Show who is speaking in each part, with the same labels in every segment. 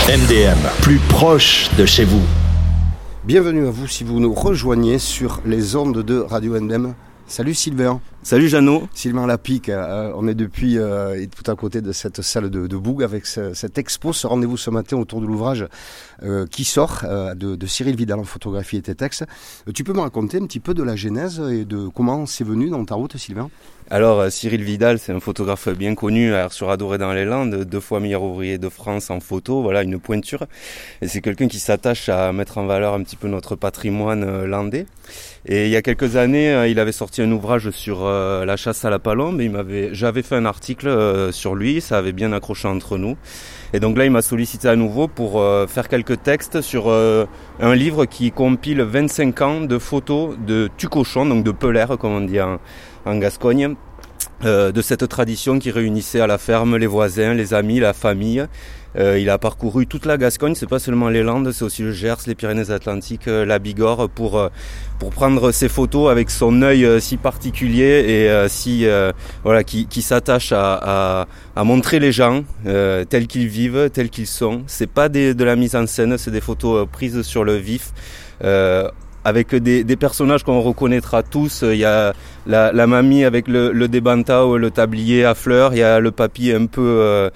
Speaker 1: MDM, plus proche de chez vous.
Speaker 2: Bienvenue à vous si vous nous rejoignez sur les ondes de Radio MDM. Salut Sylvain.
Speaker 3: Salut Jeannot.
Speaker 2: Sylvain Lapique, on est depuis tout à côté de cette salle de Boug avec cette expo, ce rendez-vous ce matin autour de l'ouvrage qui sort de Cyril Vidal en photographie et textes. Tu peux me raconter un petit peu de la genèse et de comment c'est venu dans ta route, Sylvain ?
Speaker 3: Alors Cyril Vidal, c'est un photographe bien connu sur Adoré dans les Landes, 2 fois meilleur ouvrier de France en photo, voilà une pointure. Et c'est quelqu'un qui s'attache à mettre en valeur un petit peu notre patrimoine landais. Et il y a quelques années, il avait sorti un ouvrage sur la chasse à la palombe. J'avais fait un article sur lui, ça avait bien accroché entre nous. Et donc là, il m'a sollicité à nouveau pour faire quelques textes sur un livre qui compile 25 ans de photos de tucochons, donc de pelaires, comme on dit en Gascogne, de cette tradition qui réunissait à la ferme les voisins, les amis, la famille. Il a parcouru toute la Gascogne, c'est pas seulement les Landes, c'est aussi le Gers, les Pyrénées-Atlantiques, la Bigorre, pour prendre ces photos avec son œil si particulier et qui s'attache à montrer les gens tels qu'ils vivent, tels qu'ils sont. C'est pas de la mise en scène, c'est des photos prises sur le vif. Avec des personnages qu'on reconnaîtra tous. Il y a la mamie avec le débantao, le tablier à fleurs. Il y a le papy un peu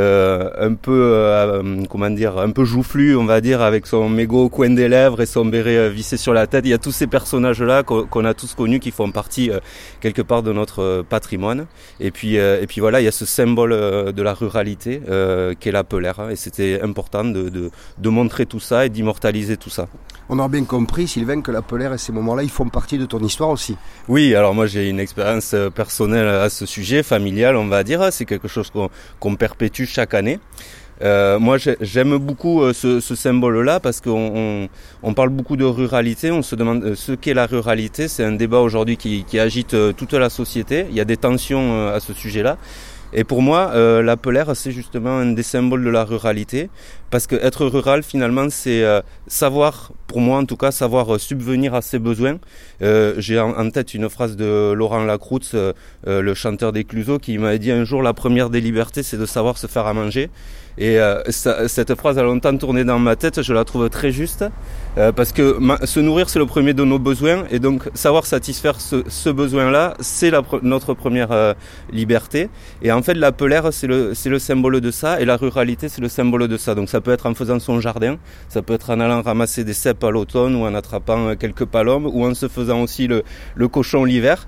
Speaker 3: joufflu, on va dire, avec son mégot au coin des lèvres et son béret vissé sur la tête. Il y a tous ces personnages-là qu'on a tous connus, qui font partie quelque part de notre patrimoine. Et puis voilà, il y a ce symbole de la ruralité qu'est la pelaire. Et c'était important de montrer tout ça et d'immortaliser tout ça.
Speaker 2: On a bien compris, Sylvain, que la pelaire et ces moments-là, ils font partie de ton histoire aussi.
Speaker 3: Oui, alors moi j'ai une expérience personnelle à ce sujet, familiale on va dire. C'est quelque chose qu'on perpétue chaque année. Moi j'aime beaucoup ce symbole-là parce qu'on parle beaucoup de ruralité. On se demande ce qu'est la ruralité. C'est un débat aujourd'hui qui agite toute la société. Il y a des tensions à ce sujet-là. Et pour moi, la pelaire, c'est justement un des symboles de la ruralité, parce que être rural, finalement, c'est savoir, pour moi en tout cas, savoir subvenir à ses besoins. J'ai en tête une phrase de Laurent Lacroute, le chanteur des Clouseaux, qui m'a dit un jour, la première des libertés, c'est de savoir se faire à manger. Et cette phrase a longtemps tourné dans ma tête, je la trouve très juste, parce que se nourrir, c'est le premier de nos besoins, et donc savoir satisfaire ce besoin-là, c'est notre première liberté. Et en fait, la pelaire, c'est le symbole de ça, et la ruralité, c'est le symbole de ça. Donc ça peut être en faisant son jardin, ça peut être en allant ramasser des cèpes à l'automne, ou en attrapant quelques palombes, ou en se faisant aussi le cochon l'hiver.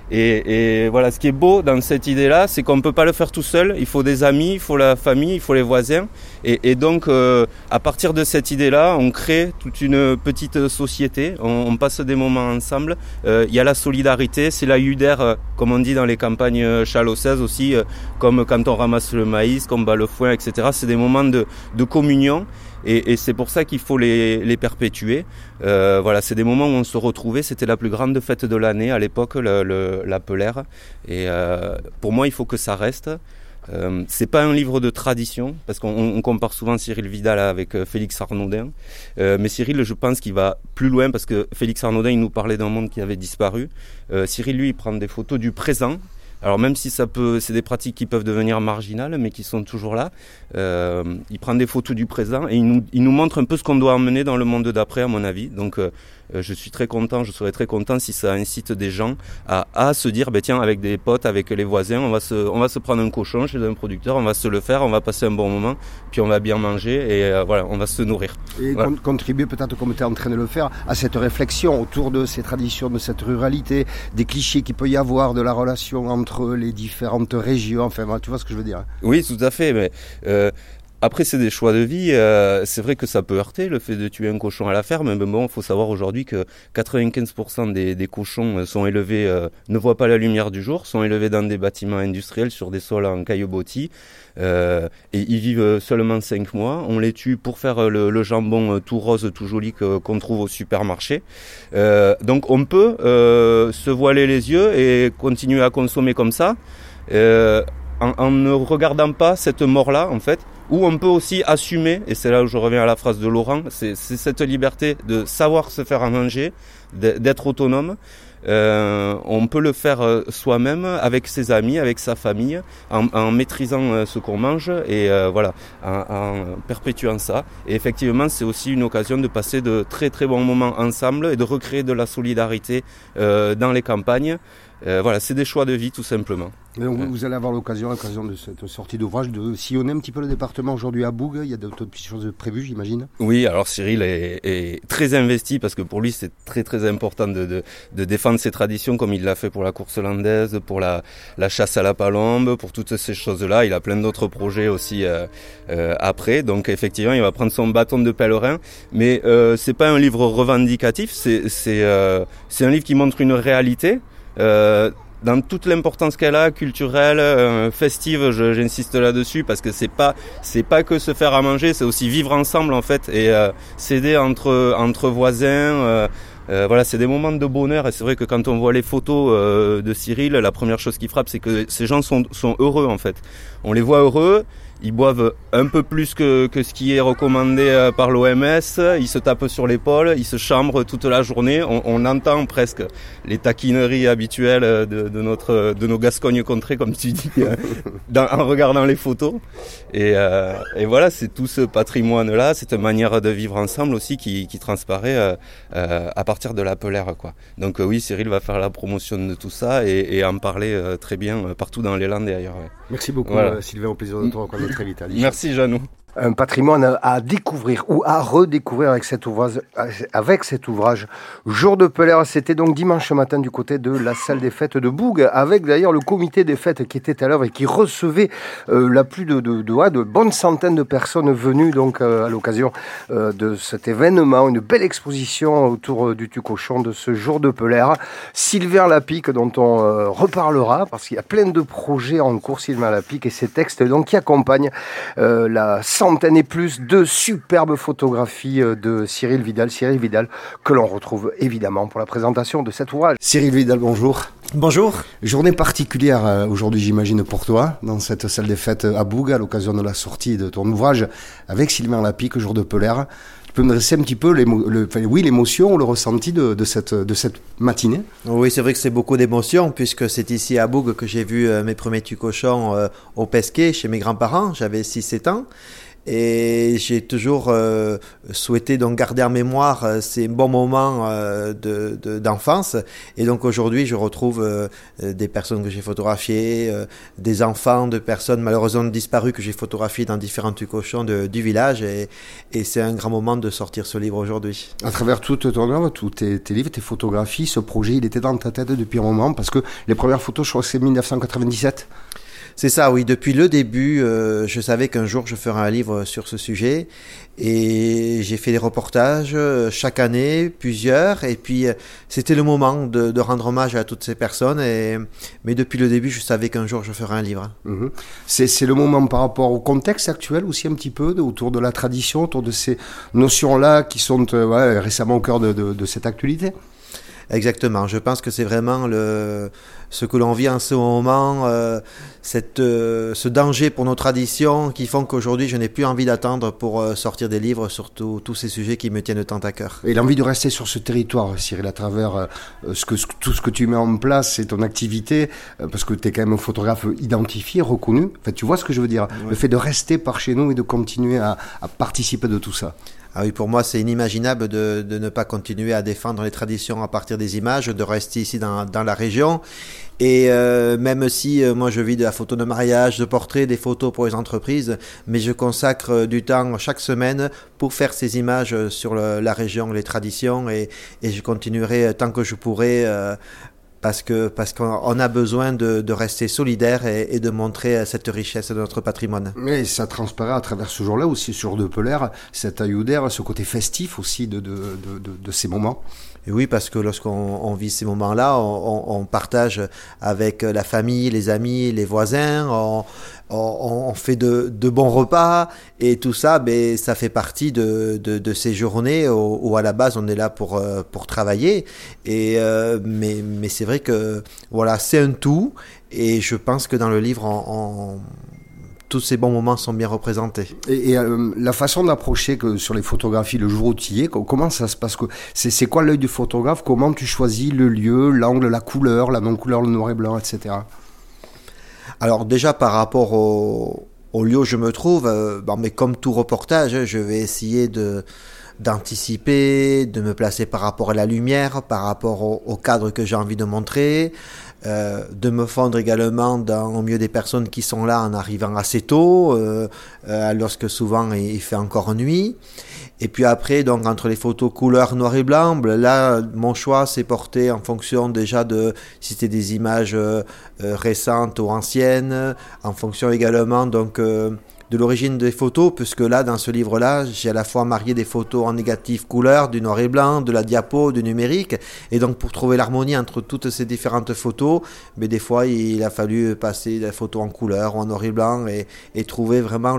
Speaker 3: Et voilà, ce qui est beau dans cette idée-là, c'est qu'on ne peut pas le faire tout seul. Il faut des amis, il faut la famille, il faut les voisins. Et donc, à partir de cette idée-là, on crée toute une petite société. On passe des moments ensemble. Il y a la solidarité, c'est la UDR, comme on dit dans les campagnes chalossaises aussi, comme quand on ramasse le maïs, qu'on bat le foin, etc. C'est des moments de communion. Et c'est pour ça qu'il faut les perpétuer. Voilà, c'est des moments où on se retrouvait. C'était la plus grande fête de l'année à l'époque, la pelaire. Et pour moi, il faut que ça reste. C'est pas un livre de tradition, parce qu'on compare souvent Cyril Vidal avec Félix Arnaudin. Mais Cyril, je pense qu'il va plus loin, parce que Félix Arnaudin, il nous parlait d'un monde qui avait disparu. Cyril, lui, il prend des photos du présent. Alors même si c'est des pratiques qui peuvent devenir marginales, mais qui sont toujours là, il prend des photos du présent et il nous montre un peu ce qu'on doit emmener dans le monde d'après, à mon avis. Donc je serais très content si ça incite des gens à se dire, tiens, avec des potes, avec les voisins, on va se prendre un cochon chez un producteur, on va se le faire, on va passer un bon moment, puis on va bien manger et voilà, on va se nourrir.
Speaker 2: Et voilà. Contribuer peut-être, comme tu es en train de le faire, à cette réflexion autour de ces traditions, de cette ruralité, des clichés qu'il peut y avoir, de la relation entre les différentes régions, enfin tu vois ce que je veux dire.
Speaker 3: Oui, tout à fait, mais après c'est des choix de vie, c'est vrai que ça peut heurter le fait de tuer un cochon à la ferme, mais bon, il faut savoir aujourd'hui que 95% des cochons sont élevés, ne voient pas la lumière du jour, sont élevés dans des bâtiments industriels sur des sols en caillebotis, et ils vivent seulement 5 mois, on les tue pour faire le jambon tout rose, tout joli qu'on trouve au supermarché. Donc on peut se voiler les yeux et continuer à consommer comme ça, en ne regardant pas cette mort-là, en fait, ou on peut aussi assumer, et c'est là où je reviens à la phrase de Laurent, c'est cette liberté de savoir se faire à manger, d'être autonome, on peut le faire soi-même, avec ses amis, avec sa famille, en maîtrisant ce qu'on mange et en perpétuant ça. Et effectivement, c'est aussi une occasion de passer de très très bons moments ensemble et de recréer de la solidarité dans les campagnes. C'est des choix de vie tout simplement.
Speaker 2: Donc, vous allez avoir l'occasion de cette sortie d'ouvrage de sillonner un petit peu le département aujourd'hui à Boug. Il y a d'autres petites choses prévues, j'imagine.
Speaker 3: Oui, alors Cyril est très investi parce que pour lui c'est très très important de défendre ses traditions comme il l'a fait pour la course landaise, pour la chasse à la palombe, pour toutes ces choses-là. Il a plein d'autres projets aussi après. Donc effectivement, il va prendre son bâton de pèlerin. Mais c'est pas un livre revendicatif, c'est un livre qui montre une réalité. Dans toute l'importance qu'elle a, culturelle, festive, j'insiste là-dessus parce que c'est pas que se faire à manger, c'est aussi vivre ensemble en fait et s'aider entre voisins. C'est des moments de bonheur et c'est vrai que quand on voit les photos de Cyril, la première chose qui frappe, c'est que ces gens sont heureux en fait. On les voit heureux. Ils boivent un peu plus que ce qui est recommandé par l'OMS, ils se tapent sur l'épaule, ils se chambrent toute la journée, on entend presque les taquineries habituelles de nos Gascognes contrées, comme tu dis, en regardant les photos. Et voilà, c'est tout ce patrimoine-là, cette manière de vivre ensemble aussi qui transparaît à partir de la Polaire, quoi. Donc oui, Cyril va faire la promotion de tout ça et en parler très bien partout dans les Landes et ailleurs. Ouais.
Speaker 2: Merci beaucoup Sylvain, au plaisir de te reconnaître très vite.
Speaker 3: Merci Jeannot.
Speaker 2: Un patrimoine à découvrir ou à redécouvrir avec cet ouvrage Jour de Polaire. C'était donc dimanche matin du côté de la salle des fêtes de Boug, avec d'ailleurs le comité des fêtes qui était à l'œuvre et qui recevait plus de bonnes centaines de personnes venues donc à l'occasion de cet événement, une belle exposition autour du Tucochon de ce Jour de Polaire. Sylvain Lapique, dont on reparlera parce qu'il y a plein de projets en cours, Sylvain Lapique et ses textes donc qui accompagnent la centaine et plus de superbes photographies de Cyril Vidal, que l'on retrouve évidemment pour la présentation de cet ouvrage. Cyril Vidal, bonjour.
Speaker 4: Bonjour.
Speaker 2: Journée particulière aujourd'hui, j'imagine, pour toi, dans cette salle des fêtes à Boug, à l'occasion de la sortie de ton ouvrage avec Sylvain Lapique, Jour de Polaire. Tu peux me dresser un petit peu l'émotion ou le ressenti de cette matinée?
Speaker 4: Oui, c'est vrai que c'est beaucoup d'émotions, puisque c'est ici à Boug que j'ai vu mes premiers tucochons au Pesquet, chez mes grands-parents. J'avais 6-7 ans. Et j'ai toujours souhaité donc garder en mémoire ces bons moments d'enfance. Et donc aujourd'hui, je retrouve des personnes que j'ai photographiées, des enfants de personnes malheureusement disparues que j'ai photographiées dans différents tucochons du village. Et c'est un grand moment de sortir ce livre aujourd'hui.
Speaker 2: À travers toute ton œuvre, tous tes livres, tes photographies, ce projet, il était dans ta tête depuis un moment, parce que les premières photos, je crois que c'est 1997.
Speaker 4: C'est ça, oui. Depuis le début, je savais qu'un jour je ferais un livre sur ce sujet et j'ai fait des reportages chaque année, plusieurs, et puis c'était le moment de rendre hommage à toutes ces personnes. Mais depuis le début, je savais qu'un jour je ferais un livre.
Speaker 2: Mmh. C'est le moment par rapport au contexte actuel aussi un petit peu, autour de la tradition, autour de ces notions-là qui sont récemment au cœur de cette actualité.
Speaker 4: Exactement, je pense que c'est vraiment ce que l'on vit en ce moment, ce danger pour nos traditions qui font qu'aujourd'hui je n'ai plus envie d'attendre pour sortir des livres sur tous ces sujets qui me tiennent tant à cœur.
Speaker 2: Et l'envie de rester sur ce territoire, Cyril, à travers tout ce que tu mets en place et ton activité, parce que tu es quand même un photographe identifié, reconnu, enfin, tu vois ce que je veux dire, ouais. Le fait de rester par chez nous et de continuer à participer de tout ça.
Speaker 4: Ah oui, pour moi, c'est inimaginable de ne pas continuer à défendre les traditions à partir des images, de rester ici dans la région. Et même si moi je vis de la photo de mariage, de portraits, des photos pour les entreprises, mais je consacre du temps chaque semaine pour faire ces images sur la région, les traditions, et je continuerai tant que je pourrai. Parce qu'on a besoin de rester solidaire et de montrer cette richesse de notre patrimoine.
Speaker 2: Mais ça transparaît à travers ce jour-là aussi, ce jour de Polaire, cet aïeudère, ce côté festif aussi de ces moments.
Speaker 4: Et oui, parce que lorsqu'on vit ces moments-là, on partage avec la famille, les amis, les voisins, on fait de bons repas, et tout ça, ça fait partie de ces journées où à la base on est là pour travailler. Mais c'est vrai que voilà, c'est un tout, et je pense que dans le livre tous ces bons moments sont bien représentés.
Speaker 2: Et la façon d'approcher que sur les photographies le jour où tu y es, comment ça se passe? C'est quoi l'œil du photographe? Comment tu choisis le lieu, l'angle, la couleur, la non-couleur, le noir et blanc, etc.
Speaker 4: Alors déjà par rapport au lieu où je me trouve, mais comme tout reportage, je vais essayer d'anticiper, de me placer par rapport à la lumière, par rapport au cadre que j'ai envie de montrer, de me fondre également au milieu des personnes qui sont là en arrivant assez tôt, lorsque souvent il fait encore nuit. Et puis après, donc entre les photos couleur noir et blanc, là mon choix s'est porté en fonction déjà de si c'était des images récentes ou anciennes, en fonction également donc de l'origine des photos, puisque là, dans ce livre-là, j'ai à la fois marié des photos en négatif couleur, du noir et blanc, de la diapo, du numérique, et donc pour trouver l'harmonie entre toutes ces différentes photos, mais des fois, il a fallu passer des photos en couleur ou en noir et blanc et trouver vraiment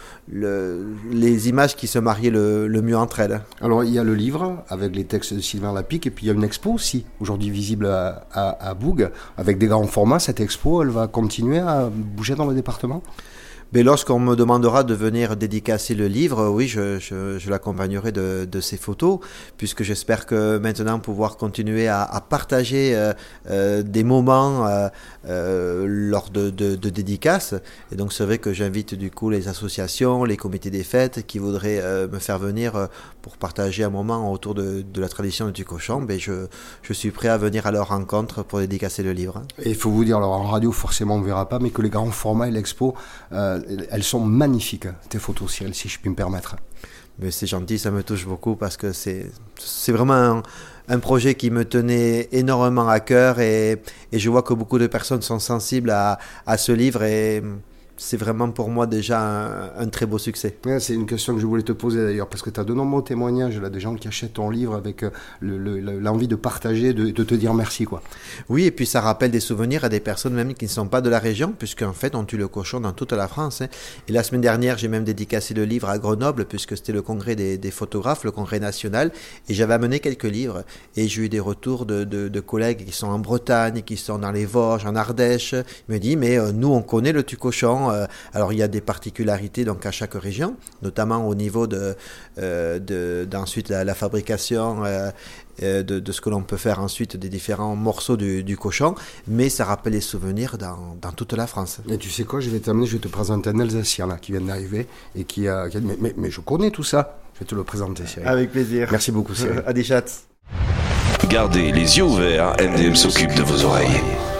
Speaker 4: les images qui se mariaient le mieux entre elles.
Speaker 2: Alors, il y a le livre avec les textes de Sylvain Lapique, et puis il y a une expo aussi, aujourd'hui visible à Boug, avec des grands formats. Cette expo, elle va continuer à bouger dans le département ?
Speaker 4: Mais lorsqu'on me demandera de venir dédicacer le livre, oui, je l'accompagnerai de ces photos, puisque j'espère que maintenant pouvoir continuer à partager des moments lors de dédicaces. Et donc c'est vrai que j'invite du coup les associations, les comités des fêtes qui voudraient me faire venir pour partager un moment autour de la tradition du cochon. Mais je suis prêt à venir à leur rencontre pour dédicacer le livre.
Speaker 2: Et il faut vous dire, alors en radio forcément on ne verra pas, mais que les grands formats et l'expo, elles sont magnifiques, tes photos, Cyril, si je puis me permettre.
Speaker 4: Mais c'est gentil, ça me touche beaucoup parce que c'est vraiment un projet qui me tenait énormément à cœur et je vois que beaucoup de personnes sont sensibles à ce livre et c'est vraiment pour moi déjà un très beau succès.
Speaker 2: Ouais, c'est une question que je voulais te poser d'ailleurs, parce que tu as de nombreux témoignages là, des gens qui achètent ton livre avec l'envie de partager, de te dire merci, quoi.
Speaker 4: Oui, et puis ça rappelle des souvenirs à des personnes même qui ne sont pas de la région, puisqu'en fait on tue le cochon dans toute la France. Hein. Et la semaine dernière, j'ai même dédicacé le livre à Grenoble, puisque c'était le congrès des photographes, le congrès national, et j'avais amené quelques livres. Et j'ai eu des retours de collègues qui sont en Bretagne, qui sont dans les Vosges, en Ardèche. Ils me disent, mais nous on connaît le tue-cochon. Alors il y a des particularités donc à chaque région, notamment au niveau d'ensuite la fabrication de ce que l'on peut faire ensuite des différents morceaux du cochon, mais ça rappelle les souvenirs dans toute la France.
Speaker 2: Et tu sais quoi, je vais te présenter un Alsacien là qui vient d'arriver et qui a dit mais je connais tout ça. Je vais te le présenter, Cyril.
Speaker 4: Avec plaisir.
Speaker 2: Merci beaucoup, Cyril.
Speaker 4: À des chats.
Speaker 5: Gardez les yeux ouverts, MDM s'occupe de vos oreilles.